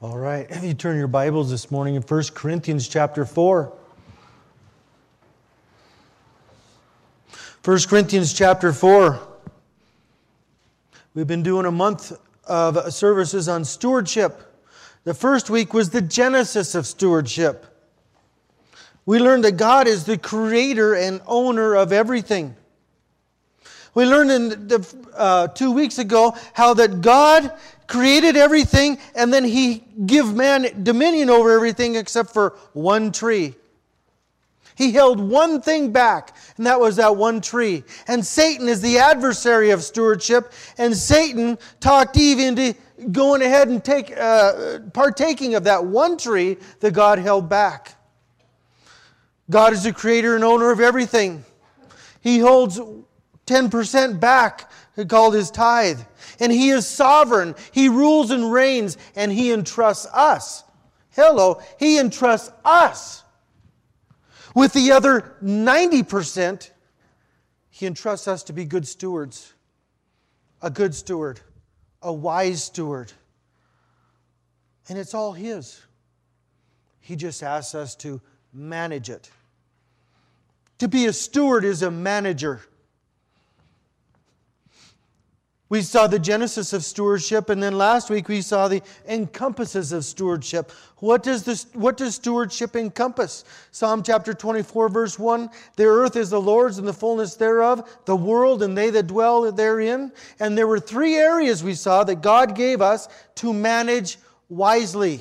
All right, if you turn your Bibles this morning in 1 Corinthians chapter 4. 1 Corinthians chapter 4. We've been doing a month of services on stewardship. The first week was the genesis of stewardship. We learned that God is the creator and owner of everything. We learned 2 weeks ago how that God created everything and then He gave man dominion over everything except for one tree. He held one thing back, and that was that one tree. And Satan is the adversary of stewardship, and Satan talked Eve into going ahead and partaking of that one tree that God held back. God is the creator and owner of everything. He holds 10% back, called His tithe. And He is sovereign. He rules and reigns, and He entrusts us. He entrusts us. With the other 90%, He entrusts us to be good stewards. A good steward. A wise steward. And it's all His. He just asks us to manage it. To be a steward is a manager. We saw the genesis of stewardship, and then last week we saw the encompasses of stewardship. What does stewardship encompass? Psalm chapter 24, verse 1, the earth is the Lord's and the fullness thereof, the world and they that dwell therein. And there were 3 areas we saw that God gave us to manage wisely.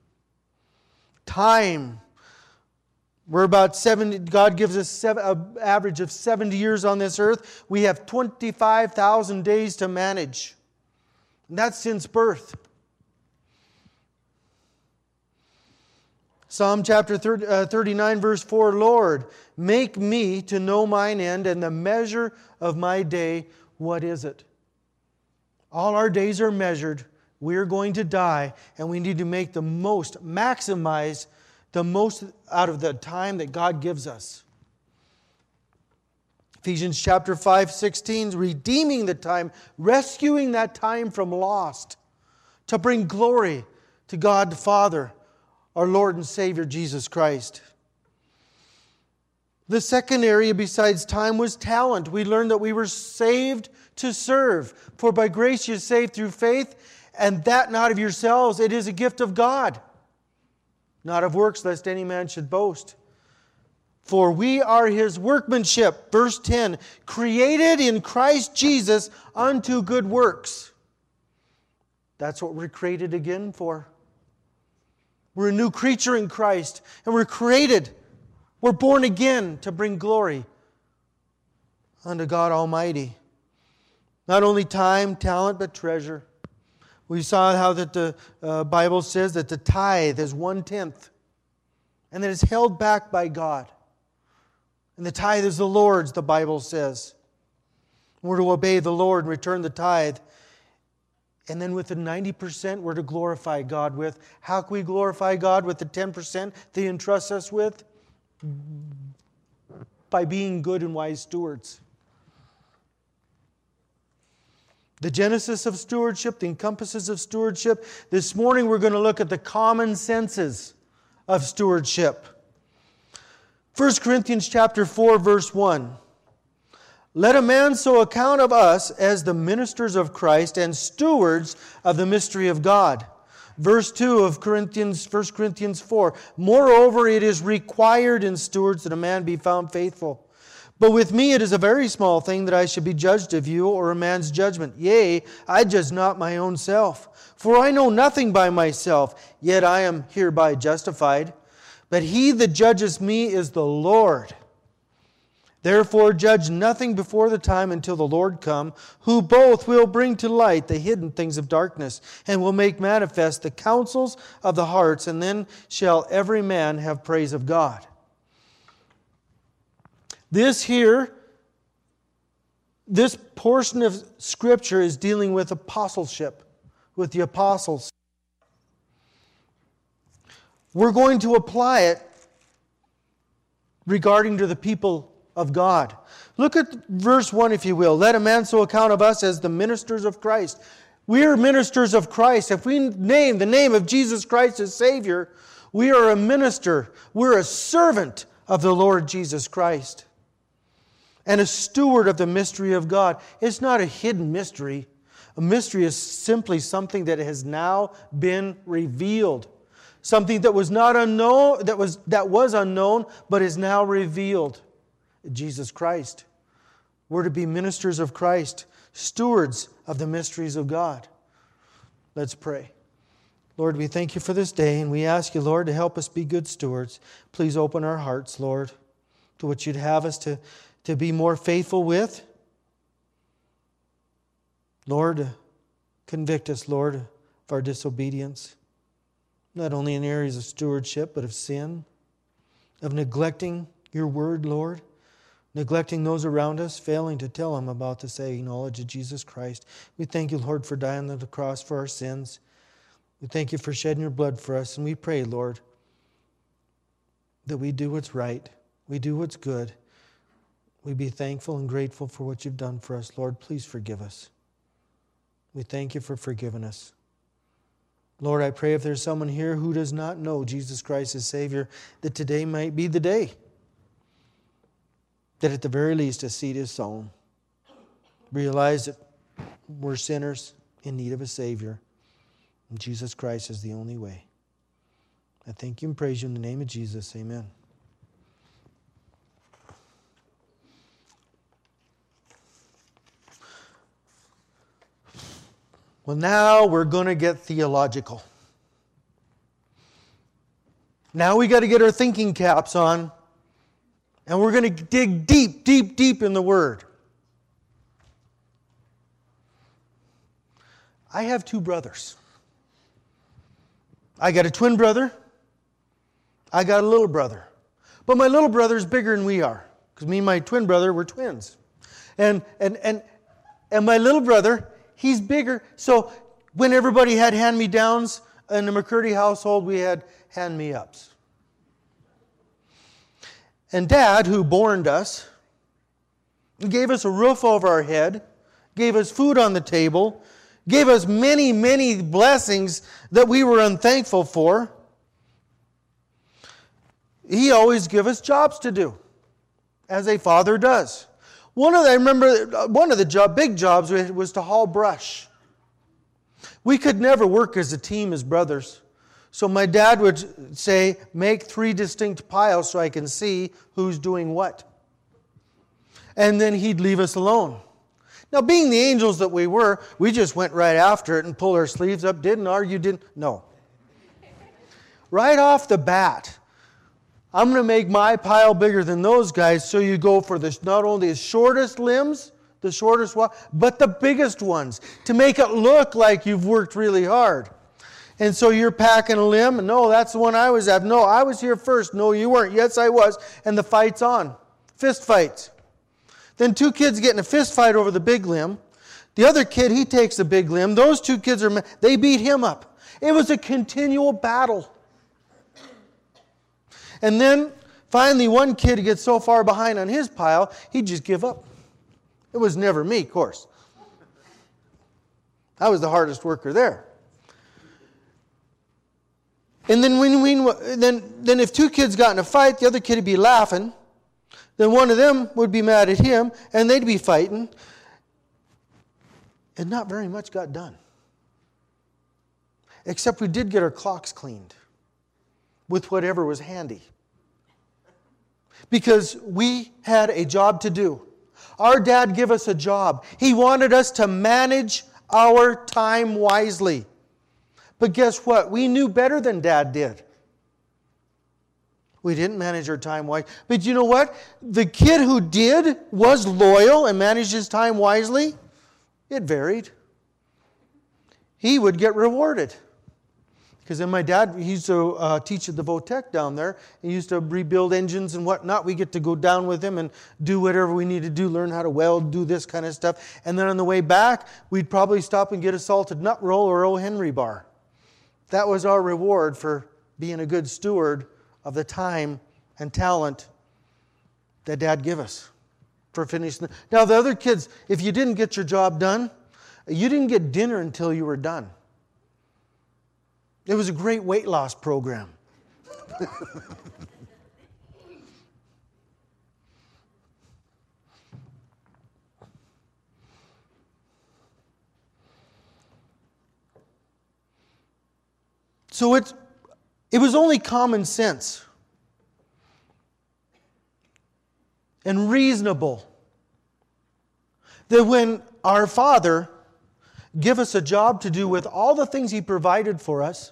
Time. We're about 70, God gives us an average of 70 years on this earth. We have 25,000 days to manage. And that's since birth. Psalm chapter 39, verse 4, Lord, make me to know mine end and the measure of my day. What is it? All our days are measured. We're going to die, and we need to make the most, maximize the most out of the time that God gives us. Ephesians chapter 5:16, redeeming the time, rescuing that time from lost, to bring glory to God the Father, our Lord and Savior Jesus Christ. The second area besides time was talent. We learned that we were saved to serve. For by grace you're saved through faith, and that not of yourselves, it is a gift of God. Not of works, lest any man should boast. For we are His workmanship, verse 10, created in Christ Jesus unto good works. That's what we're created again for. We're a new creature in Christ, and we're created. We're born again to bring glory unto God Almighty. Not only time, talent, but treasure. We saw how that the Bible says that the tithe is 1/10, and that it's held back by God. And the tithe is the Lord's, the Bible says. We're to obey the Lord and return the tithe. And then with the 90%, we're to glorify God with. How can we glorify God with the 10% that He entrusts us with? By being good and wise stewards. The genesis of stewardship, the encompasses of stewardship. This morning we're going to look at the common senses of stewardship. 1 Corinthians chapter 4, verse 1. Let a man so account of us as the ministers of Christ and stewards of the mystery of God. Verse 2 of 1 Corinthians 4. Moreover, it is required in stewards that a man be found faithful. But with me it is a very small thing that I should be judged of you, or a man's judgment. Yea, I judge not my own self. For I know nothing by myself, yet I am hereby justified. But He that judges me is the Lord. Therefore judge nothing before the time until the Lord come, who both will bring to light the hidden things of darkness, and will make manifest the counsels of the hearts, and then shall every man have praise of God. This portion of Scripture is dealing with apostleship, with the apostles. We're going to apply it regarding to the people of God. Look at verse 1, if you will. Let a man so account of us as the ministers of Christ. We are ministers of Christ. If we name the name of Jesus Christ as Savior, we are a minister. We're a servant of the Lord Jesus Christ. And a steward of the mystery of God. It's not a hidden mystery. A mystery is simply something that has now been revealed. Something that was not unknown, that was unknown, but is now revealed. Jesus Christ. We're to be ministers of Christ, stewards of the mysteries of God. Let's pray. Lord, we thank you for this day, and we ask you, Lord, to help us be good stewards. Please open our hearts, Lord, to what you'd have us to be more faithful with. Lord, convict us, Lord, of our disobedience, not only in areas of stewardship, but of sin, of neglecting your word, Lord, neglecting those around us, failing to tell them about the saving knowledge of Jesus Christ. We thank you, Lord, for dying on the cross for our sins. We thank you for shedding your blood for us, and we pray, Lord, that we do what's right, we do what's good. We be thankful and grateful for what you've done for us. Lord, please forgive us. We thank you for forgiving us. Lord, I pray if there's someone here who does not know Jesus Christ as Savior, that today might be the day that at the very least a seed is sown. Realize that we're sinners in need of a Savior. And Jesus Christ is the only way. I thank you and praise you in the name of Jesus. Amen. Well, now we're going to get theological. Now we got to get our thinking caps on. And we're going to dig deep, deep, deep in the Word. I have two brothers. I got a twin brother. I got a little brother. But my little brother is bigger than we are. Because me and my twin brother were twins. And my little brother, he's bigger. So when everybody had hand-me-downs in the McCurdy household, we had hand-me-ups. And Dad, who born us, gave us a roof over our head, gave us food on the table, gave us many, many blessings that we were unthankful for. He always gave us jobs to do, as a father does. I remember one of the big jobs was to haul brush. We could never work as a team as brothers. So my dad would say, make 3 distinct piles so I can see who's doing what. And then he'd leave us alone. Now, being the angels that we were, we just went right after it and pulled our sleeves up, didn't argue, didn't. No. Right off the bat, I'm going to make my pile bigger than those guys, so you go for not only the shortest limbs, the shortest one, but the biggest ones, to make it look like you've worked really hard. And so you're packing a limb. No, that's the one I was at. No, I was here first. No, you weren't. Yes, I was. And the fight's on. Fist fights. Then 2 kids get in a fist fight over the big limb. The other kid, he takes the big limb. Those 2 kids, they beat him up. It was a continual battle. And then finally one kid gets so far behind on his pile, he'd just give up. It was never me, of course. I was the hardest worker there. And then then if 2 kids got in a fight, the other kid would be laughing. Then one of them would be mad at him, and they'd be fighting. And not very much got done. Except we did get our clocks cleaned with whatever was handy. Because we had a job to do. Our dad gave us a job. He wanted us to manage our time wisely. But guess what? We knew better than Dad did. We didn't manage our time wisely. But you know what? The kid who did was loyal and managed his time wisely. It varied. He would get rewarded. Because then my dad, he used to teach at the Votech down there. He used to rebuild engines and whatnot. We get to go down with him and do whatever we need to do, learn how to weld, do this kind of stuff. And then on the way back, we'd probably stop and get a salted nut roll or O. Henry bar. That was our reward for being a good steward of the time and talent that Dad gave us for finishing. Now the other kids, if you didn't get your job done, You didn't get dinner until you were done. It was a great weight loss program. So it was only common sense and reasonable that when our Father give us a job to do with all the things He provided for us,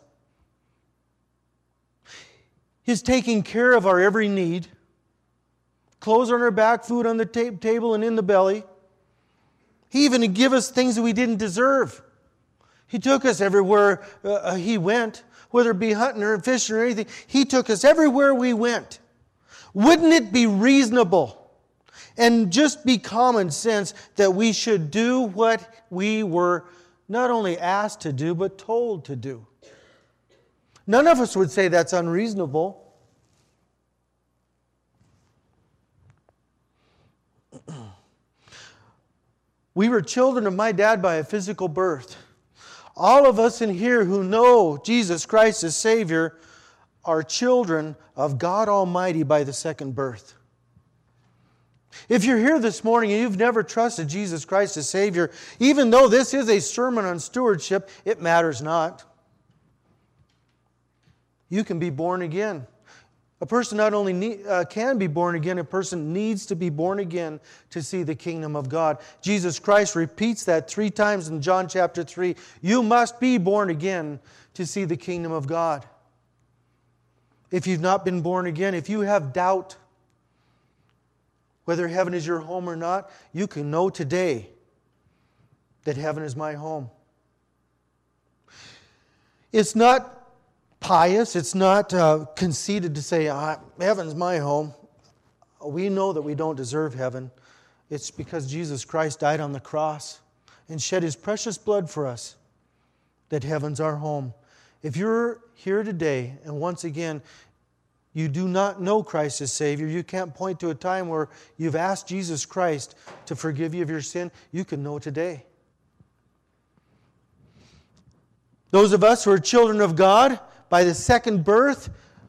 He's taking care of our every need, clothes on our back, food on the table and in the belly. He even gave us things that we didn't deserve. He took us everywhere He went, whether it be hunting or fishing or anything. He took us everywhere we went. Wouldn't it be reasonable and just be common sense that we should do what we were not only asked to do, but told to do? None of us would say that's unreasonable. We were children of my dad by a physical birth. All of us in here who know Jesus Christ as Savior are children of God Almighty by the second birth. If you're here this morning and you've never trusted Jesus Christ as Savior, even though this is a sermon on stewardship, it matters not. You can be born again. A person not only can be born again, a person needs to be born again to see the kingdom of God. Jesus Christ repeats that 3 times in John chapter 3. You must be born again to see the kingdom of God. If you've not been born again, if you have doubt whether heaven is your home or not, you can know today that heaven is my home. It's not pious, it's not conceited to say, heaven's my home. We know that we don't deserve heaven. It's because Jesus Christ died on the cross and shed His precious blood for us that heaven's our home. If you're here today and once again you do not know Christ as Savior, you can't point to a time where you've asked Jesus Christ to forgive you of your sin, you can know today. Those of us who are children of God by the second birth,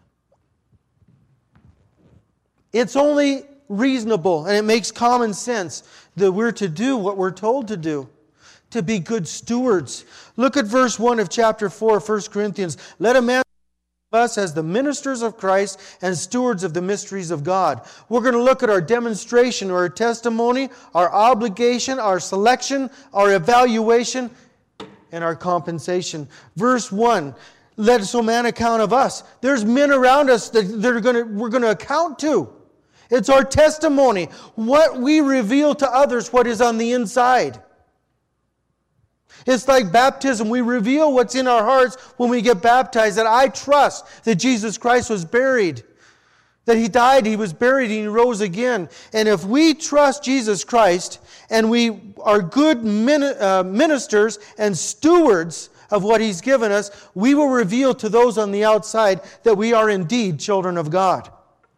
it's only reasonable and it makes common sense that we're to do what we're told to do, to be good stewards. Look at verse 1 of chapter 4, 1 Corinthians. Let a man us as the ministers of Christ and stewards of the mysteries of God. We're going to look at our demonstration, or our testimony, our obligation, our selection, our evaluation, and our compensation. Verse 1, let so man account of us. There's men around us that we're going to account to. It's our testimony, what we reveal to others, what is on the inside. It's like baptism. We reveal what's in our hearts when we get baptized, that I trust that Jesus Christ was buried, that He died, He was buried, and He rose again. And if we trust Jesus Christ and we are good ministers and stewards of what He's given us, we will reveal to those on the outside that we are indeed children of God.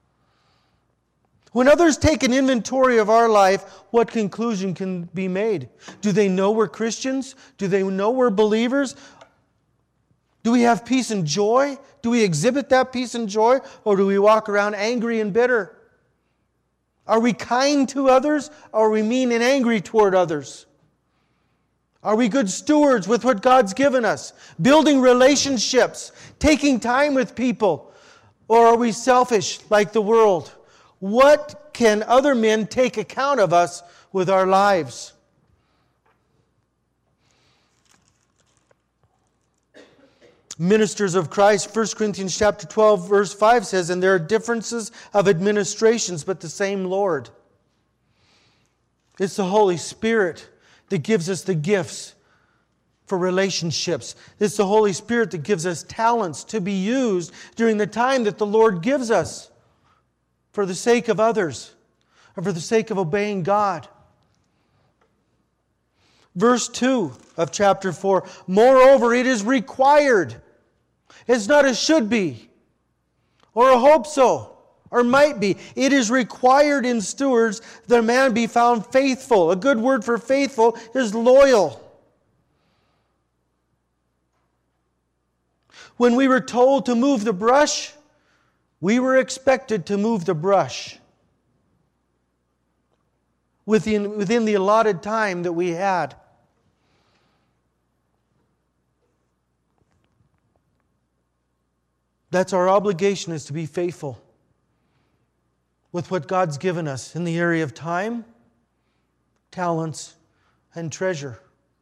When others take an inventory of our life, what conclusion can be made? Do they know we're Christians? Do they know we're believers? Do we have peace and joy? Do we exhibit that peace and joy? Or do we walk around angry and bitter? Are we kind to others? Or are we mean and angry toward others? Are we good stewards with what God's given us? Building relationships, taking time with people? Or are we selfish like the world? What can other men take account of us with our lives? Ministers of Christ, 1 Corinthians chapter 12, verse 5 says, and there are differences of administrations, but the same Lord. It's the Holy Spirit that gives us the gifts for relationships. It's the Holy Spirit that gives us talents to be used during the time that the Lord gives us, for the sake of others, or for the sake of obeying God. Verse 2 of chapter 4, moreover, it is required. It's not a should be, or a hope so, or might be. It is required in stewards that a man be found faithful. A good word for faithful is loyal. When we were told to move the brush, we were expected to move the brush within the allotted time that we had. That's our obligation, is to be faithful with what God's given us in the area of time, talents, and treasure.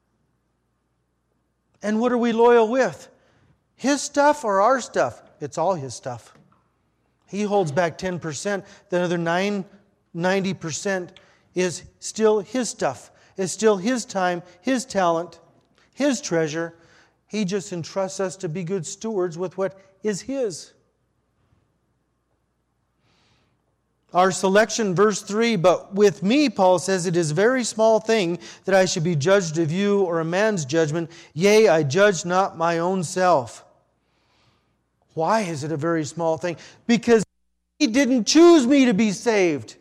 And what are we loyal with? His stuff or our stuff? It's all His stuff. He holds back 10%. The other 90% is still His stuff. It's still His time, His talent, His treasure. He just entrusts us to be good stewards with what is His. Our selection, verse 3, but with me, Paul says, it is a very small thing that I should be judged of you or a man's judgment. Yea, I judge not my own self. Why is it a very small thing? Because He didn't choose me to be saved.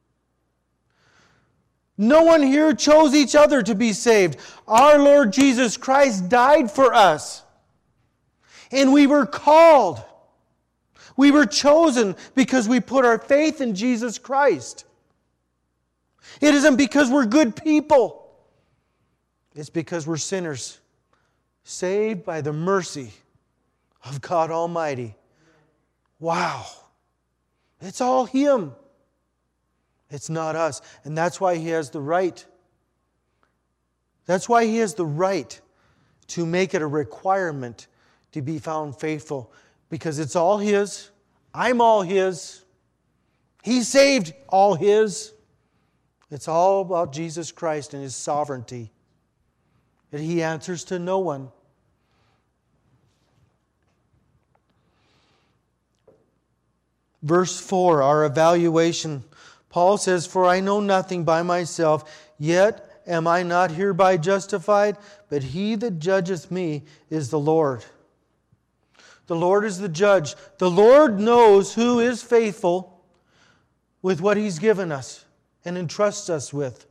No one here chose each other to be saved. Our Lord Jesus Christ died for us. And we were called. We were chosen because we put our faith in Jesus Christ. It isn't because we're good people. It's because we're sinners, saved by the mercy of God Almighty. Wow. It's all Him. It's not us. And that's why He has the right. That's why He has the right to make it a requirement to be found faithful. Because it's all His. I'm all His. He saved all His. It's all about Jesus Christ and His sovereignty. That He answers to no one. Verse 4, our evaluation. Paul says, for I know nothing by myself, yet am I not hereby justified? But He that judgeth me is the Lord. The Lord is the judge. The Lord knows who is faithful with what He's given us and entrusts us with.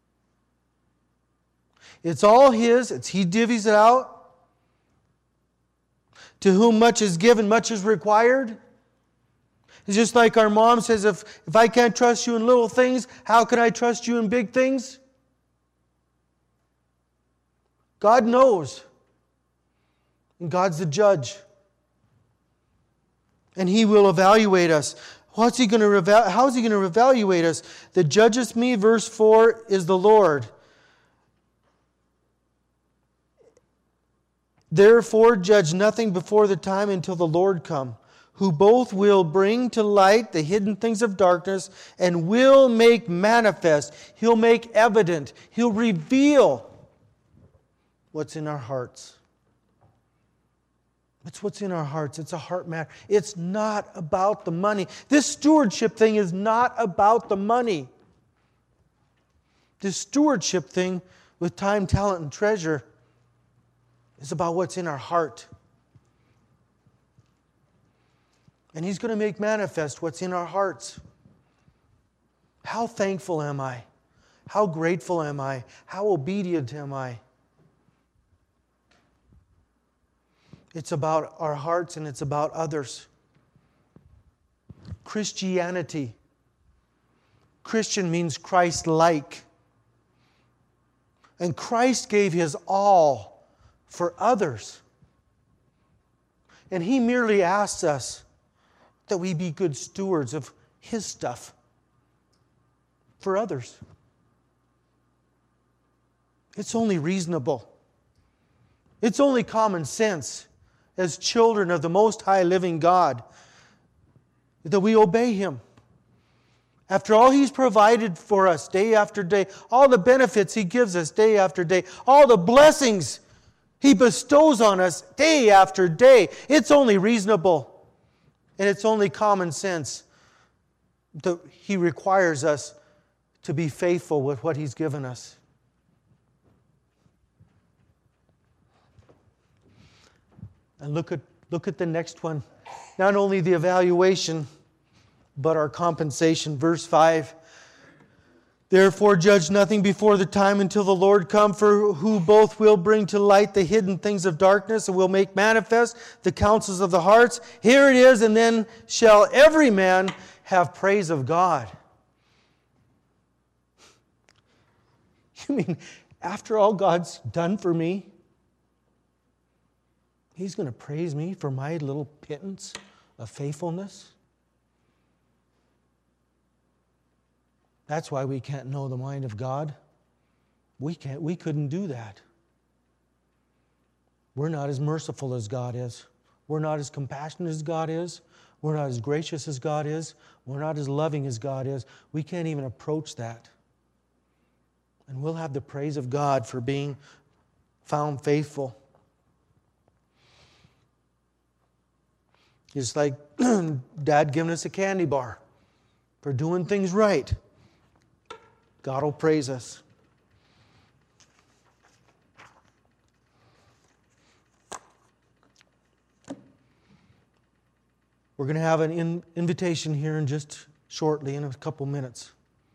It's all His. He divvies it out. To whom much is given, much is required. It's just like our mom says, if I can't trust you in little things, how can I trust you in big things? God knows. And God's the judge. And He will evaluate us. How is He going to evaluate us? That judgeth me, verse 4, is the Lord. Therefore judge nothing before the time until the Lord come, who both will bring to light the hidden things of darkness and will make manifest. He'll make evident. He'll reveal what's in our hearts. It's what's in our hearts. It's a heart matter. It's not about the money. This stewardship thing is not about the money. This stewardship thing with time, talent, and treasure is about what's in our heart. And He's going to make manifest what's in our hearts. How thankful am I? How grateful am I? How obedient am I? It's about our hearts and it's about others. Christianity. Christian means Christ-like. And Christ gave His all for others. And He merely asks us that we be good stewards of His stuff for others. It's only reasonable. It's only common sense as children of the Most High living God that we obey Him. After all He's provided for us day after day, all the benefits He gives us day after day, all the blessings He bestows on us day after day, it's only reasonable. And it's only common sense that He requires us to be faithful with what He's given us. And look at the next one. Not only the evaluation, but our compensation. Verse 5. Therefore judge nothing before the time until the Lord come, for who both will bring to light the hidden things of darkness and will make manifest the counsels of the hearts. Here it is, and then shall every man have praise of God. You mean, after all God's done for me, He's going to praise me for my little pittance of faithfulness? That's why we can't know the mind of God. We couldn't do that. We're not as merciful as God is. We're not as compassionate as God is. We're not as gracious as God is. We're not as loving as God is. We can't even approach that. And we'll have the praise of God for being found faithful. It's like Dad giving us a candy bar for doing things right. God will praise us. We're going to have an invitation here in just shortly, in a couple minutes.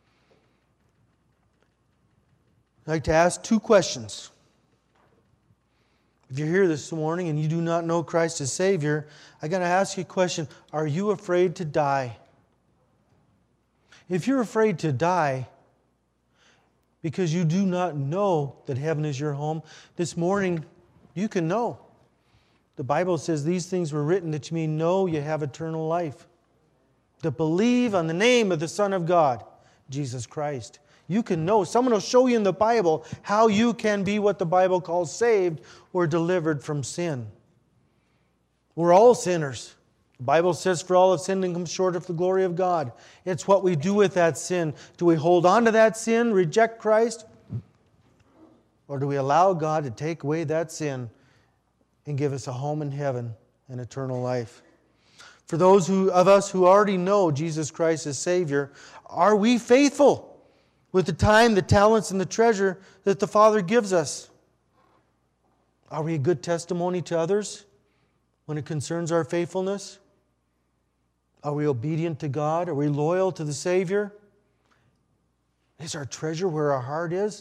I'd like to ask 2 questions. If you're here this morning and you do not know Christ as Savior, I'm going to ask you a question. Are you afraid to die? If you're afraid to die because you do not know that heaven is your home, this morning you can know. The Bible says these things were written that you may know you have eternal life. To believe on the name of the Son of God, Jesus Christ. You can know. Someone will show you in the Bible how you can be what the Bible calls saved or delivered from sin. We're all sinners. The Bible says, for all have sinned and come short of the glory of God. It's what we do with that sin. Do we hold on to that sin, reject Christ? Or do we allow God to take away that sin and give us a home in heaven and eternal life? For those of us who already know Jesus Christ as Savior, are we faithful with the time, the talents, and the treasure that the Father gives us? Are we a good testimony to others when it concerns our faithfulness? Are we obedient to God? Are we loyal to the Savior? Is our treasure where our heart is?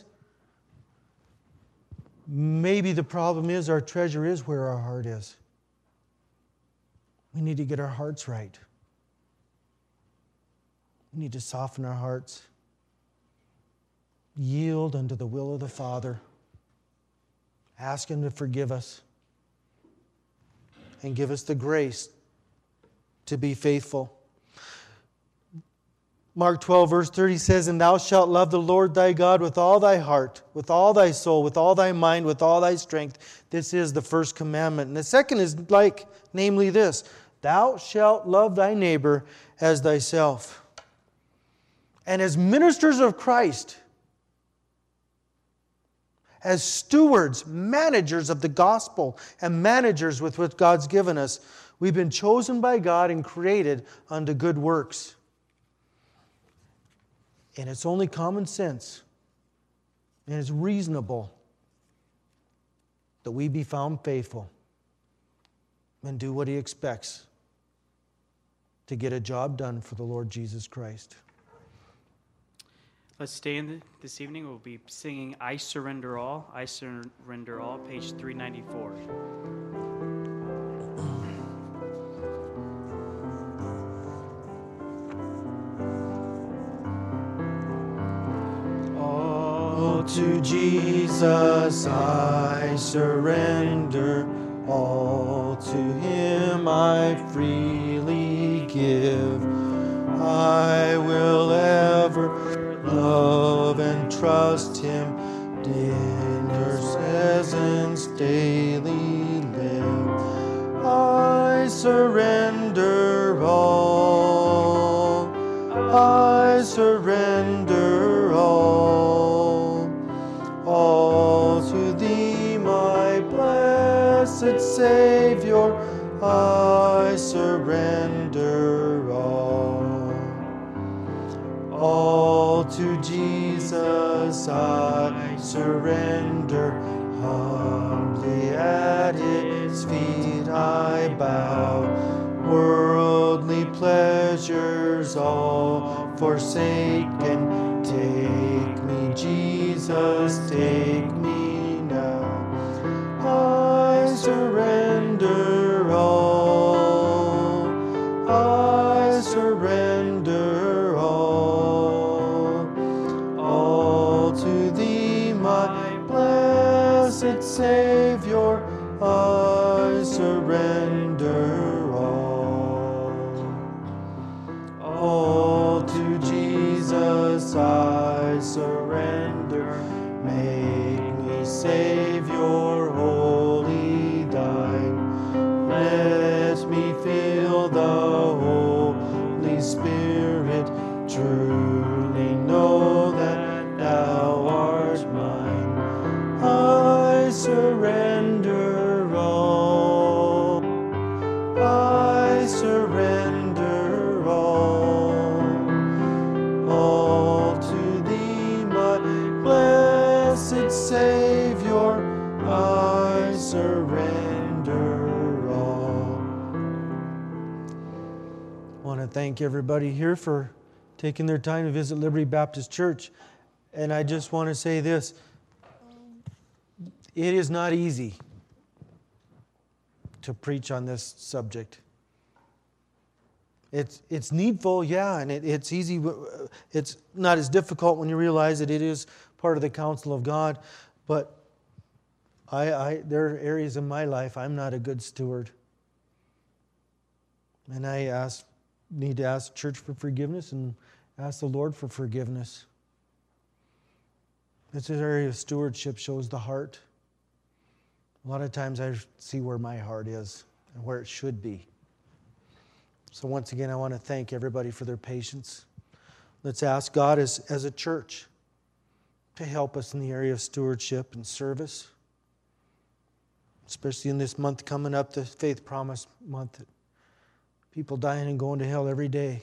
Maybe the problem is our treasure is where our heart is. We need to get our hearts right. We need to soften our hearts. Yield unto the will of the Father. Ask Him to forgive us. And give us the grace to be faithful. Mark 12, verse 30 says, and thou shalt love the Lord thy God with all thy heart, with all thy soul, with all thy mind, with all thy strength. This is the first commandment. And the second is like, namely this, thou shalt love thy neighbor as thyself. And as ministers of Christ, as stewards, managers of the gospel, and managers with what God's given us, we've been chosen by God and created unto good works. And it's only common sense and it's reasonable that we be found faithful and do what He expects to get a job done for the Lord Jesus Christ. Let's stay in this evening. We'll be singing I Surrender All. I Surrender All, page 394. All to Jesus I surrender. All to Him I freely give. I will ever love and trust Him, in His presence daily live. I surrender all. I surrender all. All to Thee, my blessed Savior, I surrender all. All to Jesus I surrender, humbly at His feet I bow. Worldly pleasures all forsaken, take Jesus, take me now. I surrender all. I surrender all to Thee, my blessed Savior. I surrender all to Jesus. I surrender. Make me Savior, wholly Thine. Let me feel the Holy Spirit. Truly know that Thou art mine. I surrender all. I surrender all to Thee, my blessed Savior. I surrender all. I want to thank everybody here for taking their time to visit Liberty Baptist Church. And I just want to say this. It is not easy to preach on this subject. It's needful, yeah, and it's easy. It's not as difficult when you realize that it is part of the counsel of God. But there are areas in my life I'm not a good steward. And I need to ask the church for forgiveness and ask the Lord for forgiveness. This area of stewardship shows the heart. A lot of times I see where my heart is and where it should be. So once again, I want to thank everybody for their patience. Let's ask God as a church to help us in the area of stewardship and service, especially in this month coming up, the Faith Promise Month. People dying and going to hell every day.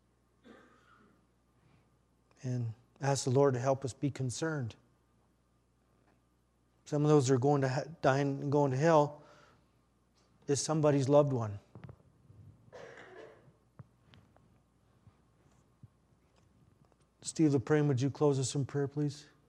And ask the Lord to help us be concerned. Some of those who are going to dying and going to hell is somebody's loved one. Steve LaPrame, would you close us in prayer, please?